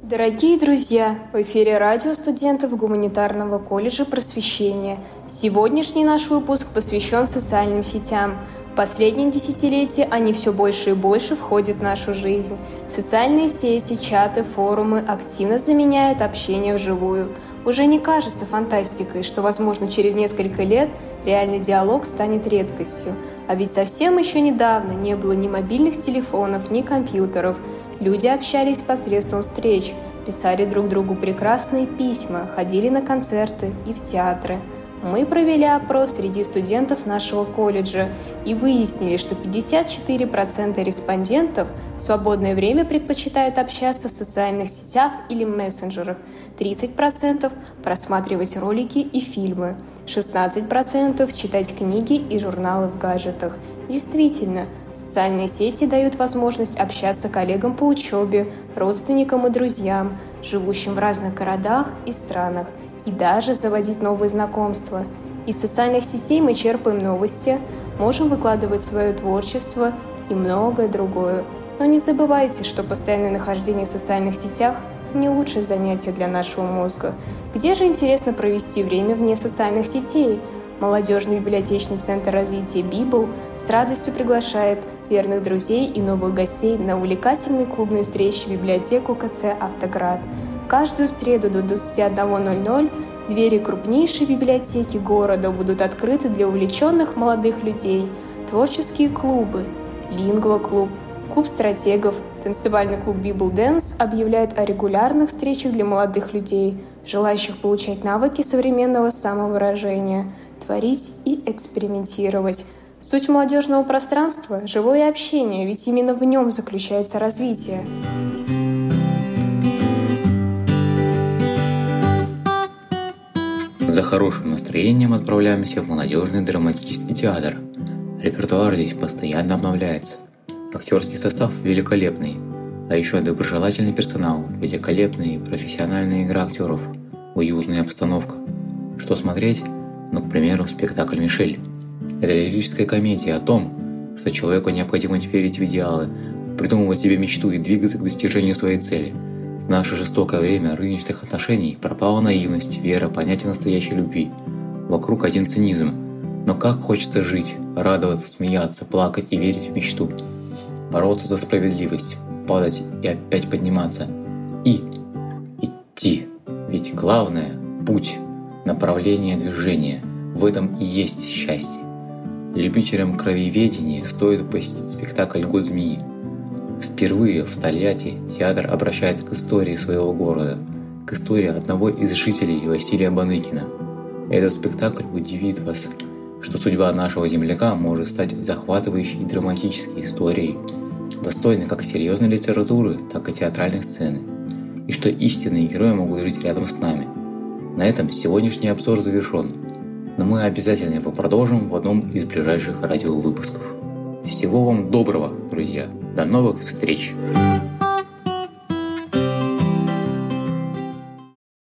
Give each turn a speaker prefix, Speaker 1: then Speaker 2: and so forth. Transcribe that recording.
Speaker 1: Дорогие друзья, в эфире радио студентов Гуманитарного колледжа просвещения. Сегодняшний наш выпуск посвящен социальным сетям. В последние десятилетия они все больше и больше входят в нашу жизнь. Социальные сети, чаты, форумы активно заменяют общение вживую. Уже не кажется фантастикой, что, возможно, через несколько лет реальный диалог станет редкостью. А ведь совсем еще недавно не было ни мобильных телефонов, ни компьютеров. Люди общались посредством встреч, писали друг другу прекрасные письма, ходили на концерты и в театры. Мы провели опрос среди студентов нашего колледжа и выяснили, что 54% респондентов в свободное время предпочитают общаться в социальных сетях или мессенджерах, 30% просматривать ролики и фильмы, 16% читать книги и журналы в гаджетах. Действительно, социальные сети дают возможность общаться коллегам по учебе, родственникам и друзьям, живущим в разных городах и странах, и даже заводить новые знакомства. Из социальных сетей мы черпаем новости, можем выкладывать свое творчество и многое другое. Но не забывайте, что постоянное нахождение в социальных сетях не лучшее занятие для нашего мозга. Где же интересно провести время вне социальных сетей? Молодежный библиотечный центр развития «Библ» с радостью приглашает верных друзей и новых гостей на увлекательные клубные встречи в библиотеку КЦ «Автоград». Каждую среду до 21:00 двери крупнейшей библиотеки города будут открыты для увлеченных молодых людей. Творческие клубы, лингва-клуб, клуб стратегов, танцевальный клуб Библ Dance объявляет о регулярных встречах для молодых людей, желающих получать навыки современного самовыражения, творить и экспериментировать. Суть молодежного пространства – живое общение, ведь именно в нем заключается развитие.
Speaker 2: За хорошим настроением отправляемся в молодежный драматический театр. Репертуар здесь постоянно обновляется. Актерский состав великолепный, а еще доброжелательный персонал, великолепная профессиональная игра актеров, уютная обстановка. Что смотреть? Ну, к примеру, спектакль «Мишель». Это лирическая комедия о том, что человеку необходимо верить в идеалы, придумывать себе мечту и двигаться к достижению своей цели. В наше жестокое время рыночных отношений пропала наивность, вера, понятие настоящей любви. Вокруг один цинизм. Но как хочется жить, радоваться, смеяться, плакать и верить в мечту. Бороться за справедливость, падать и опять подниматься. И идти. Ведь главное – путь, направление движения. В этом и есть счастье. Любителям краеведения стоит посетить спектакль «Год змеи». Впервые в Тольятти театр обращает к истории своего города, к истории одного из жителей Василия Баныкина. Этот спектакль удивит вас, что судьба нашего земляка может стать захватывающей и драматической историей, достойной как серьезной литературы, так и театральной сцены, и что истинные герои могут жить рядом с нами. На этом сегодняшний обзор завершен, но мы обязательно его продолжим в одном из ближайших радиовыпусков. Всего вам доброго, друзья! До новых встреч!